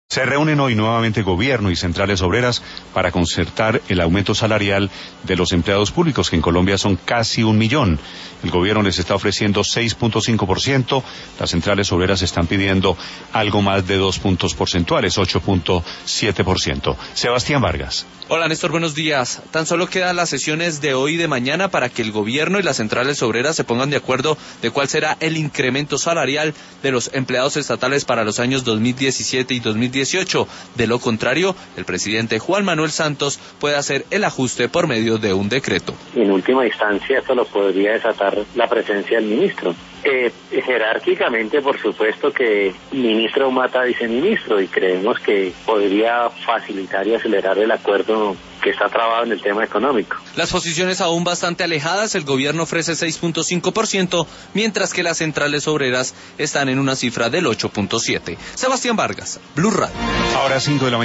Se reúnen hoy nuevamente gobierno y centrales obreras para concertar el aumento salarial de los empleados públicos, que en Colombia son casi 1 millón. El gobierno les está ofreciendo 6.5%, las centrales obreras están pidiendo algo más de 2 puntos porcentuales, 8.7%. Sebastián Vargas. Hola Néstor, buenos días. Tan solo quedan las sesiones de hoy y de mañana para que el gobierno y las centrales obreras se pongan de acuerdo de cuál será el incremento salarial de los empleados estatales para los años 2017 y 2018. De lo contrario, el presidente Juan Manuel Santos puede hacer el ajuste por medio de un decreto. En última instancia, esto lo podría desatar la presencia del ministro. Jerárquicamente, por supuesto que ministro mata a viceministro, y creemos que podría facilitar y acelerar el acuerdo que está trabado en el tema económico. Las posiciones aún bastante alejadas, el gobierno ofrece 6.5%, mientras que las centrales obreras están en una cifra del 8.7%. Sebastián Vargas, Blue Radio. Ahora 5 de la mañana.